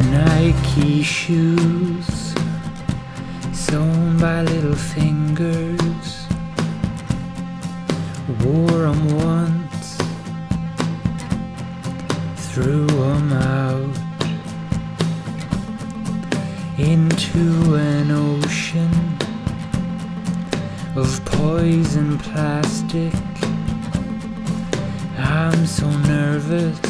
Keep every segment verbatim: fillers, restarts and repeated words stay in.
Nike shoes sewn by little fingers, wore 'em once, threw 'em out into an ocean of poison plastic. I'm so nervous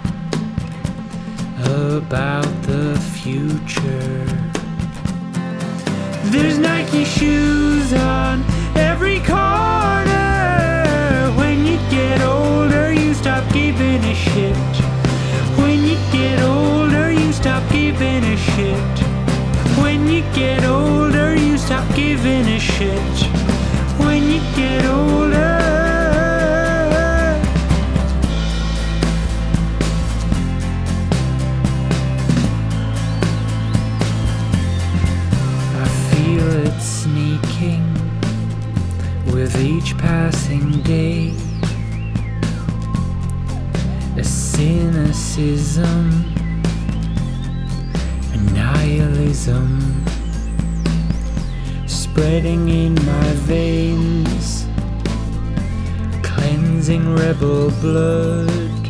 about the future. There's Nike shoes on every corner. When you get older, you stop giving a shit. When you get older, you stop giving a shit. When you get older, you stop giving a shit. When you get older. Sneaking with each passing day, a cynicism, a nihilism spreading in my veins, cleansing rebel blood,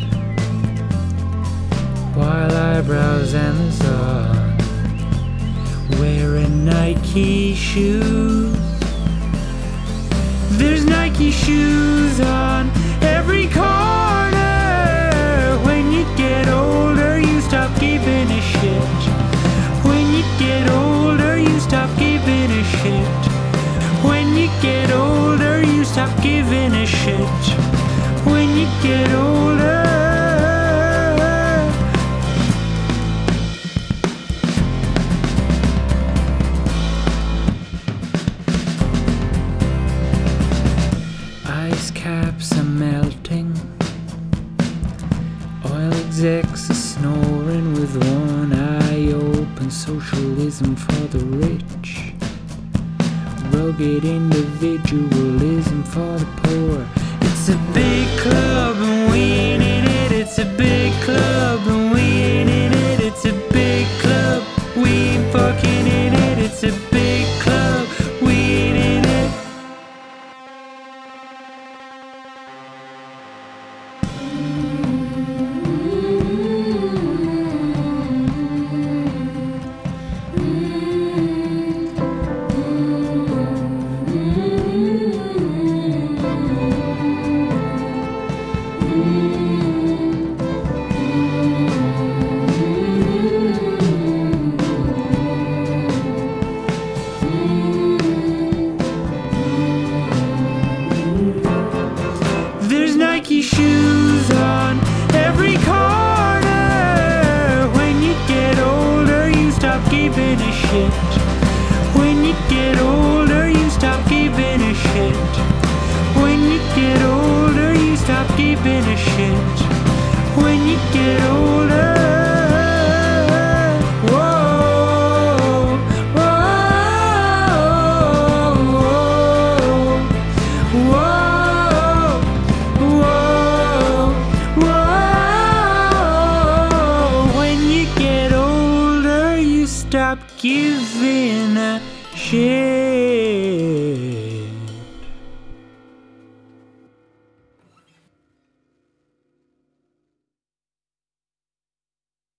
while I browse Amazon wearing Nike shoes. There's Nike shoes on every corner. When you get older, you stop giving a shit. When you get older, you stop giving a shit. When you get older, you stop giving a shit. When you get older. Ice caps are melting, oil execs are snoring with one eye open. Socialism for the rich, rugged individualism for the poor. It's a big club and we ain't in it. It's a big club and we ain't in it. It's a big club, we ain't fucking in it. It's a big club, we ain't in it. There's Nike shoes on every corner. When you get older, you stop giving a shit. When you get older, you stop giving a shit. When you get older, you stop giving a shit. When you get older. Stop giving a shit.